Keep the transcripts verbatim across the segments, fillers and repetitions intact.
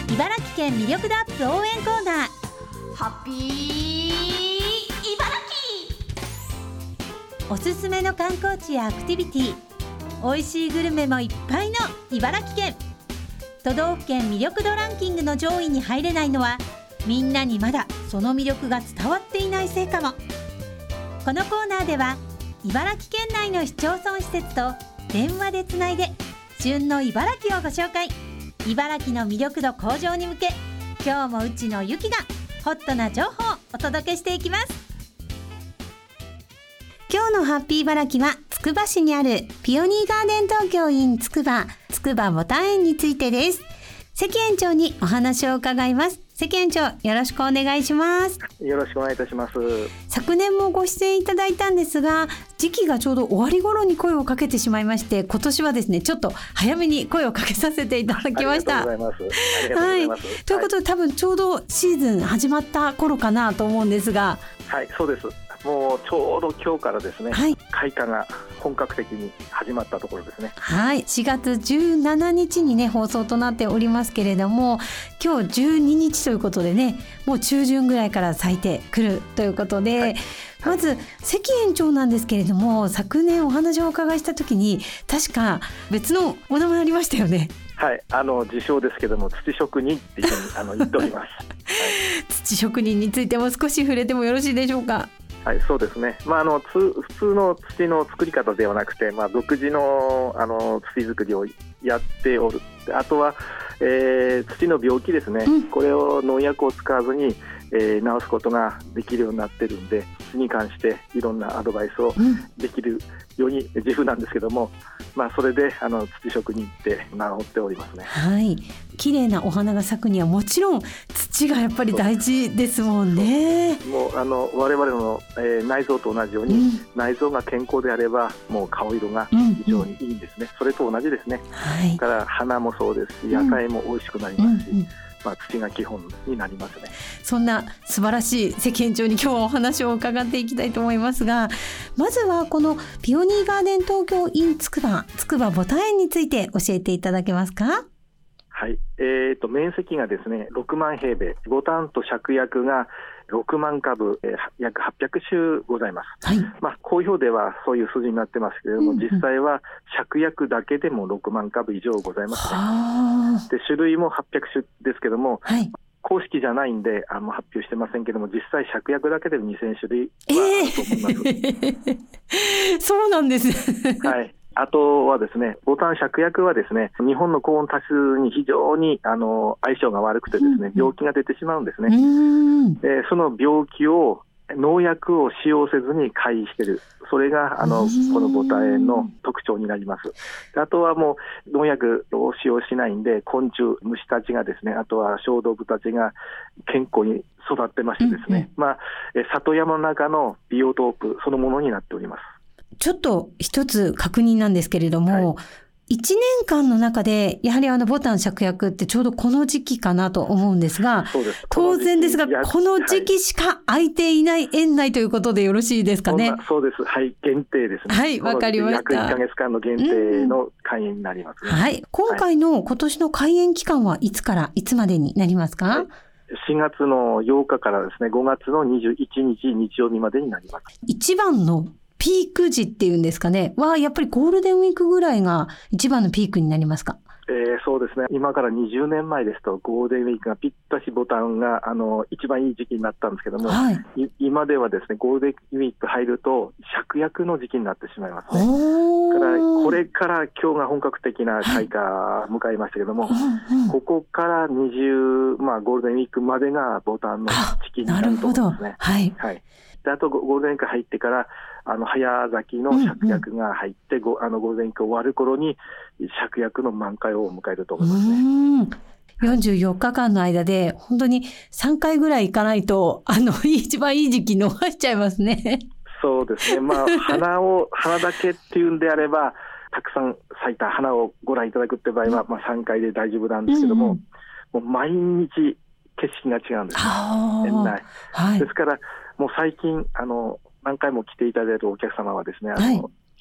茨城県魅力度アップ応援コーナー、 ハッピー茨城。おすすめの観光地やアクティビティ、美味しいグルメもいっぱいの茨城県。都道府県魅力度ランキングの上位に入れないのは、みんなにまだその魅力が伝わっていないせいかも。このコーナーでは茨城県内の市町村施設と電話でつないで旬の茨城をご紹介。茨城の魅力度向上に向け、今日もうちのゆきがホットな情報をお届けしていきます。今日のハッピー茨城はつくば市にあるピオニーガーデン東京 in つくばつくばボタン園についてです。関園長にお話を伺います。関園長、よろしくお願いします。 よろしくお願いいたします。 昨年もご出演いただいたんですが、時期がちょうど終わり頃に声をかけてしまいまして、今年はですねちょっと早めに声をかけさせていただきました。 ありがとうございます。ありがとうございます。 はい、ということで、はい、多分ちょうどシーズン始まった頃かなと思うんですが。 はい、そうです。もうちょうど今日からですね、はい、開花が本格的に始まったところですね。 はい、しがつじゅうしちにちにね放送となっておりますけれども、今日じゅうににちということでね、もう中旬ぐらいから咲いてくるということで、はい、まず関園長なんですけれども、昨年お話をお伺いした時に確か別のお名前ありましたよね。 はい、あの自称ですけども、土職人っていうふうにあの言っております、はい、 土職人についても少し触れてもよろしいでしょうか。 はい、そうですね。まあ、あのつ普通の土の作り方ではなくて、まあ、独自の、あの土作りをやっておる。あとは、えー、土の病気ですね、うん、これを農薬を使わずに、えー、治すことができるようになっているんで、土に関していろんなアドバイスをできるように自負なんですけども、まあ、それであの土職人って名乗っておりますね。 はい、綺麗なお花が咲くにはもちろん土がやっぱり大事ですもんね。 もうあの我々の、えー、内臓と同じように、うん、内臓が健康であればもう顔色が非常にいいんですね、うんうん、それと同じですね、はい、だから花もそうですし、野菜も美味しくなりますし、うんうんうん、まあ、土が基本になりますね。 そんな素晴らしい関園長に今日はお話を伺っていきたいと思いますが、まずはこのピオニーガーデン東京 in つくばつくばボタン園について教えていただけますか。 はい、えー、と面積がですねろくまんへいべい、ボタンと芍薬がろくまんかぶ、えー、約はっぴゃくしゅございます、はい、まあ、公表ではそういう数字になってますけれども、うんうん、実際は芍薬だけでもろくまんかぶ以上ございますね。で種類もはっぴゃくしゅですけども、はい、公式じゃないんであの発表してませんけども、実際芍薬だけでにせんしゅるいはあると思います、 えー、そうなんですね。 はい、あとはですね、ボタン芍薬はですね、日本の高温多湿に非常にあの相性が悪くてですね、病気が出てしまうんですね。でその病気を農薬を使用せずに回避している、それがあのこのボタン園の特徴になります。であとはもう農薬を使用しないんで、昆虫虫たちがですね、あとは小動物たちが健康に育ってましてですね、うんうん、まあ、里山の中のビオトープそのものになっております。 ちょっと一つ確認なんですけれども、はい、いちねんかんの中でやはりあのボタン芍薬ってちょうどこの時期かなと思うんですが、 そうです、 当然ですがこの時期しか空いていない園内ということでよろしいですかね。 そうです、はい、限定ですね。 はい、わかりました。 約いっかげつかんの限定の開園になりますね、 うん、はい、今回の今年の開園期間はいつからいつまでになりますか。はい、 しがつのようかからですねごがつのにじゅういちにち日曜日までになります。 一番のピーク時っていうんですかねはやっぱりゴールデンウィークぐらいが一番のピークになりますか。 えー、そうですね、今からにじゅうねんまえですとゴールデンウィークがぴったしボタンがあの一番いい時期になったんですけども、はい、今ではですねゴールデンウィーク入ると芍薬の時期になってしまいますね。だからこれから今日が本格的な開花を迎えましたけども、はい、うんうん、ここからにじゅう、まあ、ゴールデンウィークまでがボタンの時期になると思いますね。 はいはい、であとゴールデンウィーク入ってからあの早咲きの芍薬が入って、うんうん、あのゴールデンウィーク終わる頃に芍薬の満開を迎えると思いますね。 うん、よんじゅうよっかかんの間で本当にさんかいぐらい行かないとあの一番いい時期逃しちゃいますね。 そうですね、まあ、花を花だけっていうんであればたくさん咲いた花をご覧いただくって場合は、まあ、さんかいで大丈夫なんですけども、うんうん、もう毎日景色が違うんです、園内、はい、ですからもう最近あの何回も来ていただいているお客様はですね、あの、はい、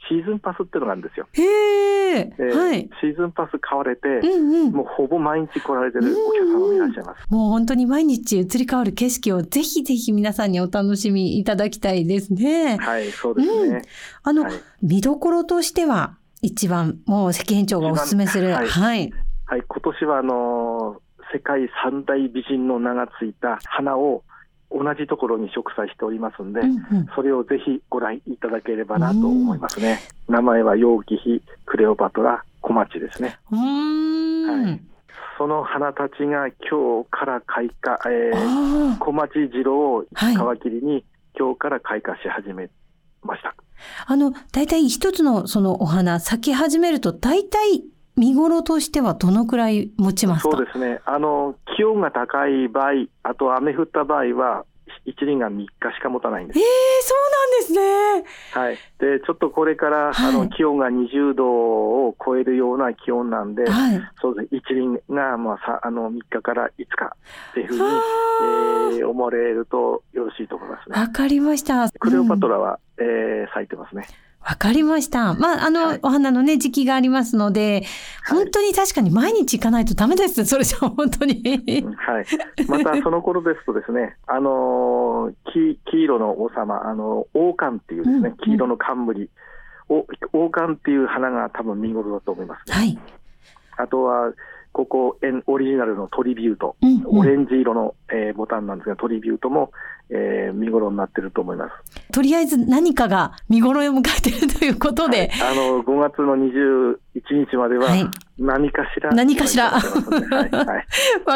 シーズンパスっていうのがあるんですよ。 へー、 えーはい、 シーズンパス買われて、 うんうん、 もうほぼ毎日来られてるお客様もいらっしゃいます。 もう本当に毎日移り変わる景色をぜひぜひ皆さんにお楽しみいただきたいですね。 はい、そうですね。うん、 あの、 はい、 見どころとしては一番もう関園長がお勧めする、はい、はいはい、今年はあのー、世界三大美人の名がついた花を同じところに植栽しておりますので、うんうん、それをぜひご覧いただければなと思いますね。名前は楊貴妃、クレオパトラ、小町ですね。 うーん、 はい、その花たちが今日から開花、えー、小町次郎を皮切りに、はい、今日から開花し始めました。 あのだいたい一つのそのお花咲き始めるとだいたい見頃としてはどのくらい持ちますか？ そうですね、あの気温が高い場合、あと雨降った場合は一輪がみっかしか持たないんです。 えー、そうなんですね。はい。で、ちょっとこれから、はい、あの気温がにじゅうどを超えるような気温なんで、はい、そうですね、一輪が、まあ、さあのみっかからいつかっていうふうに、えー、思われるとよろしいと思いますね。 わかりました。 クレオパトラは、うん、えー、咲いてますね。 わかりました。まあ、あの、はい、お花のね、時期がありますので、本当に確かに毎日行かないとダメです。それじゃ本当に。 はい。また、その頃ですとですね、あの、黄、黄色の王様、あの、王冠っていうですね、うん、黄色の冠、お王冠っていう花が多分見頃だと思いますね。 はい。 あとは、ここオリジナルのトリビュート、うんうん、オレンジ色の、えー、ボタンなんですが、トリビュートも、えー、見頃になっていると思います。とりあえず何かが見頃を迎えているということで、 はい、あのごがつのにじゅういちにちまでは何かしら、 はい、何かしらわ、はい、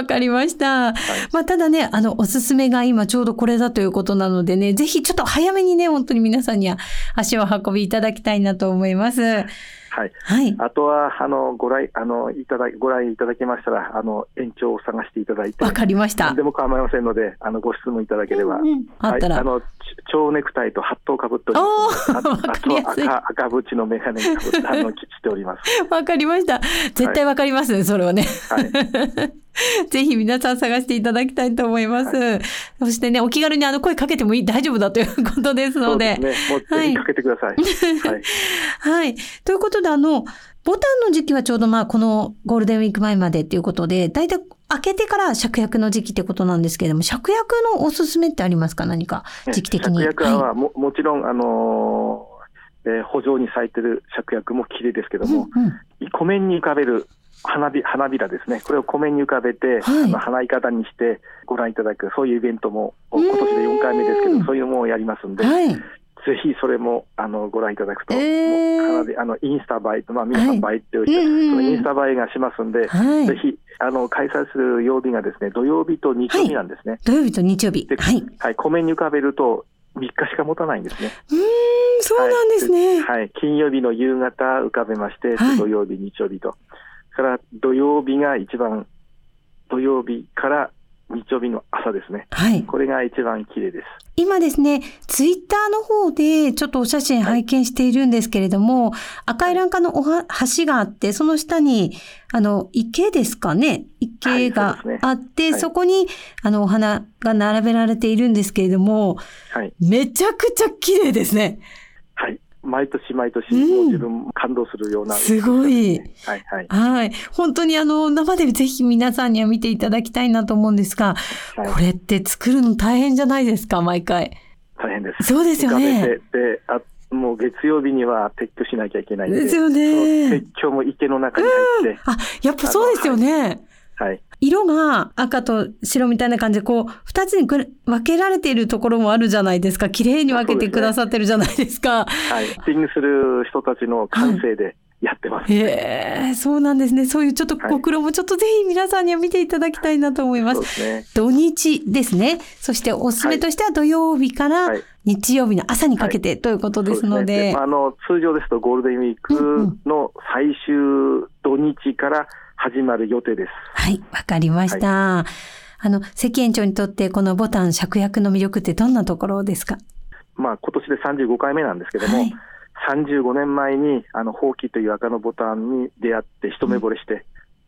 かりました、はい。まあ、ただね、あのおすすめが今ちょうどこれだということなのでね、ぜひちょっと早めにね、本当に皆さんには足を運びいただきたいなと思います。 はいはい、あとはあのご来あのいただご覧いただけましたら、あの延長を探していただいて、 わかりました。 何でも構いませんので、あのご質問いただければ、うんうん、 あったら、 はい、あの蝶ネクタイとハットをかぶっております。あ, あと 赤, 赤縁のメガネをかぶってあのしております。 わかりました。絶対わかりますね、はい、それはね。はいぜひ皆さん探していただきたいと思います。はい、そしてね、お気軽にあの声かけてもいい、大丈夫だということですので。 そうですね。もうぜひかけてください。はい。 はい。ということで、あの、ボタンの時期はちょうどまあこのゴールデンウィーク前までっていうことで、だいたい開けてから芍薬の時期ってことなんですけれども、芍薬のおすすめってありますか？何か時期的に。 芍薬は も,、はい、もちろん、あのーえー、圃場に咲いてる芍薬も綺麗ですけども、うんうん、湖面に浮かべる花び花びらですね、これを湖面に浮かべて、はい、あの花いかだにしてご覧いただく、そういうイベントも今年でよんかいめですけど、そういうのもやりますんで、はい、ぜひそれもあのご覧いただくと、えー、もうあのインスタ映えと、まあ、皆さん映えっておいて、はい、そのインスタ映えがしますんで、はい、ぜひあの開催する曜日がですね、土曜日と日曜日なんですね。はい、 土曜日と日曜日、はいはい、湖面に浮かべるとみっかしか持たないんですね。 うーん、そうなんですね。 はい、はい、金曜日の夕方浮かべまして、はい、土曜日日曜日と、から土曜日が一番、土曜日から日曜日の朝ですね、はい、これが一番綺麗です。 今ですね、ツイッターの方でちょっとお写真拝見しているんですけれども、はい、赤い欄干のおは橋があって、その下にあの池ですかね、池があって、はい、そ, ねはい、そこにあのお花が並べられているんですけれども、はい、めちゃくちゃ綺麗ですね。 はい、毎年毎年、もう自分感動するような、 うん、すごい、はいはいはい、本当にあの生でぜひ皆さんには見ていただきたいなと思うんですが、はい、これって作るの大変じゃないですか？毎回大変です。 そうですよね。 であもう月曜日には撤去しなきゃいけないので、 ですよね。 その撤去も池の中に入って、 あ、やっぱそうですよね。 はいはい、色が赤と白みたいな感じでこう二つに分けられているところもあるじゃないですか。綺麗に分けてくださってるじゃないですか。 はい、セッティングする人たちの感性でやってます、ね。はい、 へー、そうなんですね。そういうちょっとご苦労もちょっとぜひ皆さんには見ていただきたいなと思います。そうですね、土日ですね。そしておすすめとしては土曜日から日曜日の朝にかけてということですので、はいはい、 で、あの通常ですとゴールデンウィークの最終土日から始まる予定です。 はい、わかりました。はい、あの関園長にとってこのボタン芍薬の魅力ってどんなところですか？ まあ、今年でさんじゅうごかいめなんですけども、はい、さんじゅうごねんまえにあのホウキという赤のボタンに出会って一目惚れして、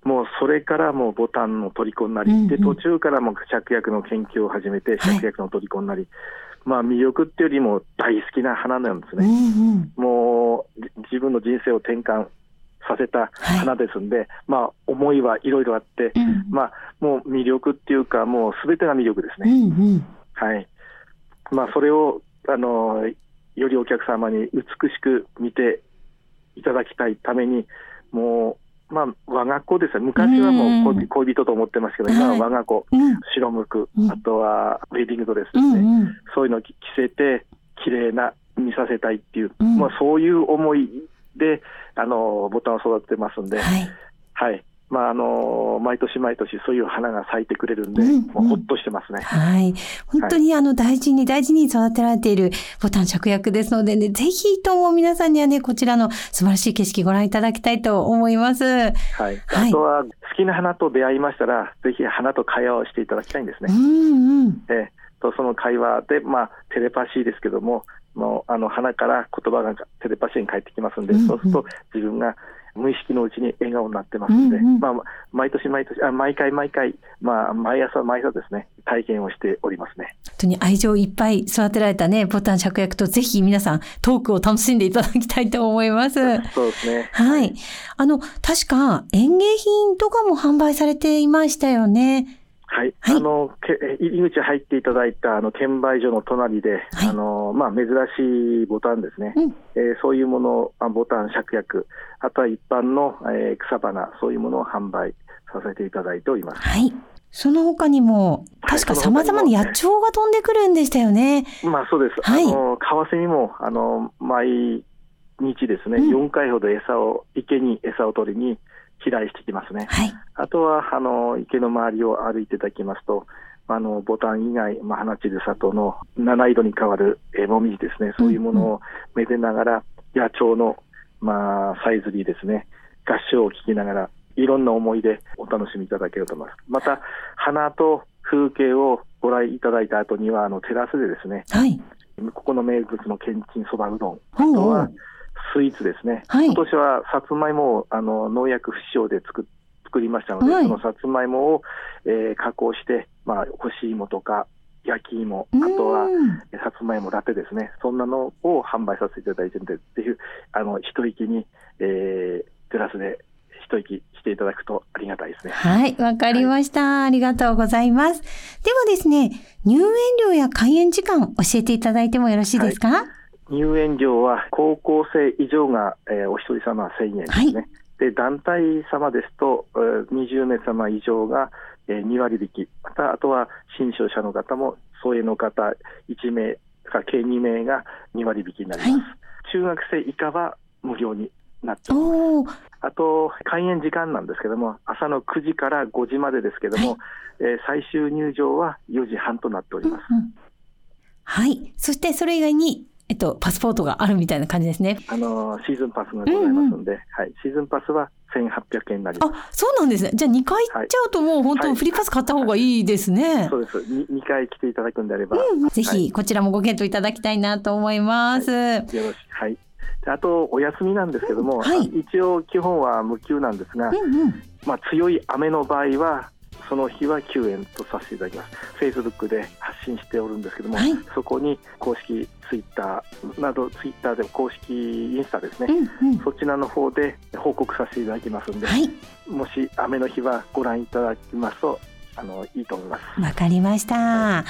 もうそれからもうボタンの虜になり、うんうん、で途中からもう芍薬の研究を始めて芍薬の虜になり、はい、まあ、魅力っていうよりも大好きな花なんですね、うんうん、もう自分の人生を転換させた花ですんで、はい、まあ、思いはいろいろあって、うん、まあ、もう魅力っていうかもう全てが魅力ですね、うんうん、はい、まあ、それをあのよりお客様に美しく見ていただきたいために、もう、まあ、我が子ですね。昔はもう 恋, 恋人と思ってますけど、今は我が子、うん、白むく、うん、あとはウェディングドレスですね、うんうん、そういうのを着せて綺麗な見させたいっていう、うん、まあ、そういう思いであのボタンを育ててますんで、はい、はい、まあ、あの毎年毎年そういう花が咲いてくれるんで、うんうん、もうほっとしてますね。 はい、本当にあの大事に大事に育てられているボタン芍薬ですのでね、ぜひとも皆さんにはね、こちらの素晴らしい景色ご覧いただきたいと思います。はい、 はい、あとは好きな花と出会いましたら、ぜひ花と会話をしていただきたいんですね。うんうん、えー、とその会話で、まあ、テレパシーですけども、もうあの花から言葉がテレパシーに返ってきますんで、うんうん、そうすると自分が無意識のうちに笑顔になってますので、うんうん、まあ、毎年毎年あ毎回毎回、まあ、毎朝毎朝ですね、体験をしておりますね。 本当に愛情いっぱい育てられたね、ボタン芍薬とぜひ皆さんトークを楽しんでいただきたいと思います。 そうですね。 はい。あの、確か園芸品とかも販売されていましたよね。 はい、はい、あの入り口入っていただいたあの券売所の隣で、はい、あのまあ、珍しいボタンですね、うん、えー、そういうもの、ボタン芍薬、あとは一般の、えー、草花、そういうものを販売させていただいております。 はい、その他にも確かさまざまな野鳥が飛んでくるんでしたよね。 まあ、そうです、はい、あのカワセミもあの毎日ですね、うん、よんかいほど餌を池に餌を取りに飛来してきますね。はい、あとはあの池の周りを歩いていただきますと、あのボタン以外、まあ、花散る里の七色に変わるえもみじですね、そういうものをめでながら、うん、野鳥の、まあ、さえずりですね、合唱を聞きながらいろんな思いでお楽しみいただけると思います。また花と風景をご覧いただいた後にはあのテラスでですね、はい、ここの名物のけんちんそばうどん、あとはスイーツですね、はい、今年はさつまいもをあの農薬不使用で 作, 作りましたので、はい、そのさつまいもを、えー、加工して、まあ、干し芋とか焼き芋、あとはさつまいもラテですね、そんなのを販売させていただいているので、ぜひあの一息に、えー、テラスで一息していただくとありがたいですね。 はい、わかりました、はい、ありがとうございます。ではですね、入園料や開園時間教えていただいてもよろしいですか？はい、 入園料は高校生以上が、えー、お一人様せんえんですね。はい、で団体様ですと、えー、にじゅうめい様以上が、えー、にわりびき、またあとは新商者の方も疎遠の方いちめいか計にめいがにわりびきになります。はい、中学生以下は無料になっております。あと開園時間なんですけども、朝のくじからごじまでですけども、はい、えー、最終入場はよじはんとなっております。うんうん、 はい。そしてそれ以外にえっと、パスポートがあるみたいな感じですね。 あのシーズンパスがございますので、うんうん、はい、シーズンパスはせんはっぴゃくえんになります。 あ、そうなんですね。じゃあにかい行っちゃうともう本当フリーパス買った方がいいですね。はいはい、 そうです。に, にかい来ていただくんであれば、 うん、ぜひこちらもご検討いただきたいなと思います。はい、よろしく。はい。あとお休みなんですけども、うん、はい、一応基本は無給なんですが、うんうん、まあ、強い雨の場合はその日は休園とさせていただきます。フェイスブックで発信しておるんですけども、はい、そこに公式ツイッターなど、ツイッターでも公式インスタですね、うんうん、そちらの方で報告させていただきますので、はい、もし雨の日はご覧いただきますとあのいいと思います。 わかりました。はい、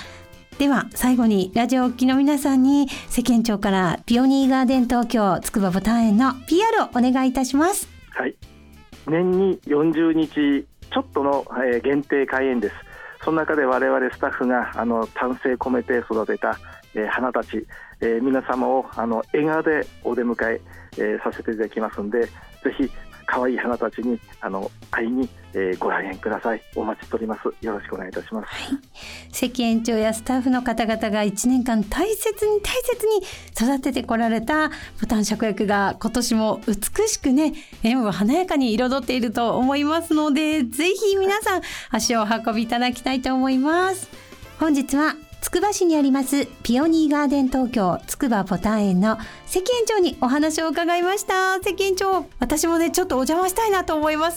では最後にラジオをお聞きの皆さんに世間庁からピオニーガーデン東京筑波ボタン園の ピーアール をお願いいたします。 はい、年によんじゅうにちちょっとの、えー、限定開園です。その中で我々スタッフがあの丹精込めて育てた、えー、花たち、えー、皆様をあの笑顔でお出迎ええー、させていただきますので、ぜひ可愛い花たちにあの会いに、えー、ご来園ください。お待ちしております。よろしくお願いいたします。 はい、関園長やスタッフの方々がいちねんかん大切に大切に育ててこられたボタン芍薬が今年も美しくね、園を華やかに彩っていると思いますので、ぜひ皆さん足をお運びいただきたいと思います。本日はつくば市にありますピオニーガーデン東京筑波ボタン園の関園長にお話を伺いました。関園長、私もねちょっとお邪魔したいなと思います。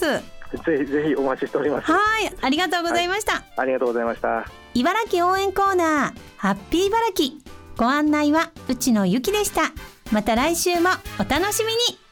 ぜひぜひお待ちしております。 はい、ありがとうございました、はい、 ありがとうございました。 茨城応援コーナー、ハッピー茨城、ご案内は内野ゆきでした。また来週もお楽しみに。